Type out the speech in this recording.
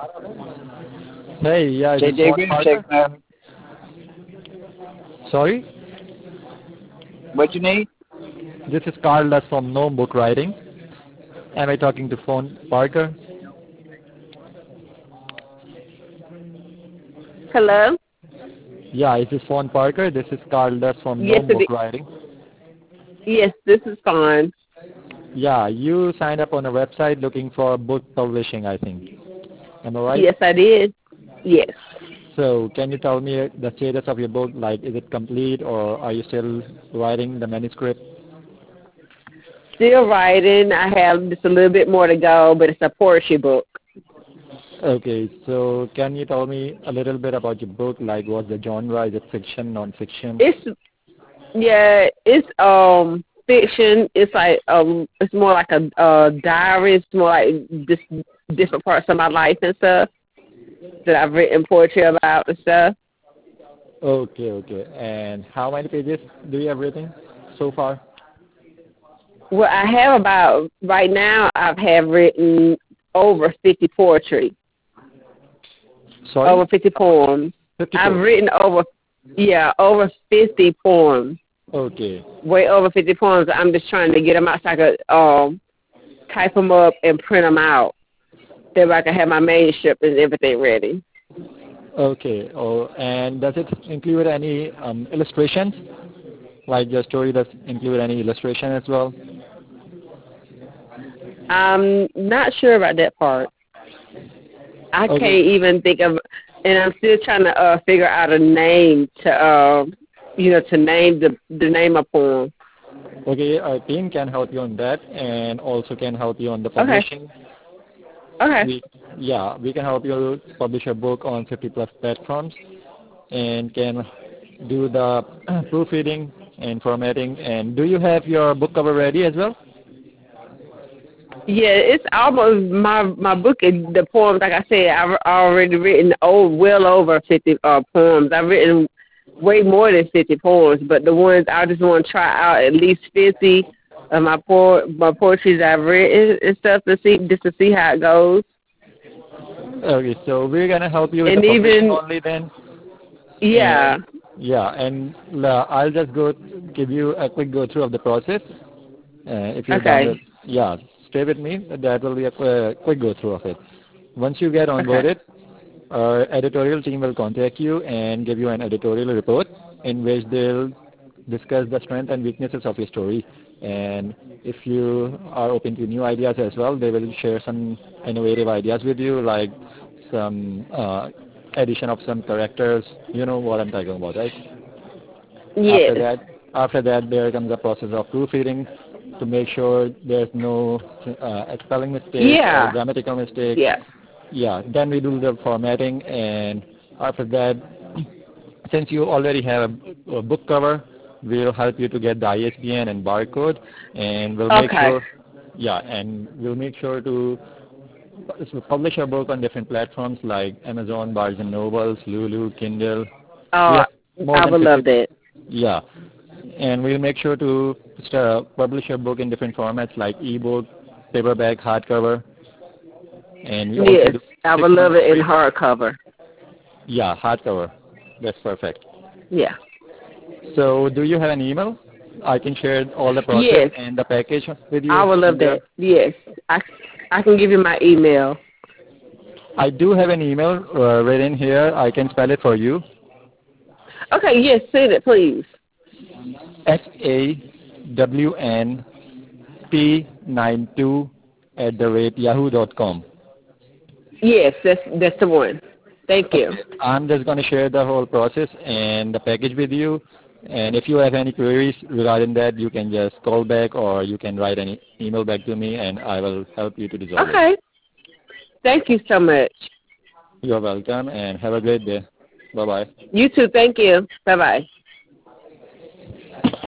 Hey, yeah, is this JJ Sean Parker? Wincheck, man. Sorry? What you need? This is Carlos from Gnome Book Writing. Am I talking to Sean Parker? Hello? Yeah, is this Sean Parker? This is Carlos from Yes, Gnome it Book is. Writing. Yes, this is fine. Yeah, you signed up on a website looking for book publishing, I think. Am I right? Yes, I did. Yes. So, can you tell me the status of your book? Like, is it complete or are you still writing the manuscript? Still writing. I have just a little bit more to go, but it's a poetry book. Okay, so can you tell me a little bit about your book? Like, what's the genre? Is it fiction, non-fiction? It's fiction. It's like it's more like a diary. It's more like just different parts of my life and stuff that I've written poetry about and stuff. Okay, okay. And how many pages do you have written so far? Well, I have about right now. I have written over 50 poetry, Sorry? over 50 poems. 54. I've written over 50 poems. Okay. Way over 50 poems. I'm just trying to get them out so I could type them up and print them out. That way I can have my manuscript and everything ready. Okay. Oh, and does it include any illustrations? Like your story does include any illustration as well? I'm not sure about that part. I Okay. can't even think of, and I'm still trying to figure out a name to, to name the name of poem. Okay, our team can help you on that and also can help you on the Okay. publishing. Okay. We can help you publish a book on 50 plus platforms and can do the proofreading and formatting. And do you have your book cover ready as well? Yeah, it's almost my book. The poems, like I said, I've already written well over 50 poems. I've written way more than 50 poems, but the ones I just want to try out at least 50 of my poetry that I've written and stuff to see how it goes. Okay, so we're gonna help you with the And publishing even only then. yeah, And yeah, and I'll just give you a quick go through of the process. If you're done with, okay, yeah, stay with me. That will be a quick go through of it. Once you get okay, onboarded, our editorial team will contact you and give you an editorial report in which they'll discuss the strengths and weaknesses of your story. And if you are open to new ideas as well, they will share some innovative ideas with you, like some addition of some characters. You know what I'm talking about, right? After yes, that, after that, there comes the process of proofreading to make sure there's no spelling mistakes or yeah, grammatical mistakes. yeah. Yeah, then we do the formatting, and after that, since you already have a book cover, we'll help you to get the ISBN and barcode, and we'll make Okay. sure, yeah, and we'll make sure to publish our book on different platforms like Amazon, Barnes and Nobles, Lulu, Kindle. We Oh, have more I than would 50, love that. yeah, and we'll make sure to publish your book in different formats like ebook, paperback, hardcover, and we also Yes, do I would 6 love months it in free. hardcover. Yeah, hardcover. That's perfect. Yeah. So do you have an email? I can share all the process Yes, and the package with I you would in love there. that. Yes, I can give you my email. I do have an email written here. I can spell it for you. Okay, yes, send it, please. SAWNP92 @yahoo.com. Yes, that's the one. Thank you. Okay, I'm just going to share the whole process and the package with you. And if you have any queries regarding that, you can just call back or you can write an email back to me and I will help you to resolve it. Okay. Thank you so much. You're welcome and have a great day. Bye-bye. You too. Thank you. Bye bye.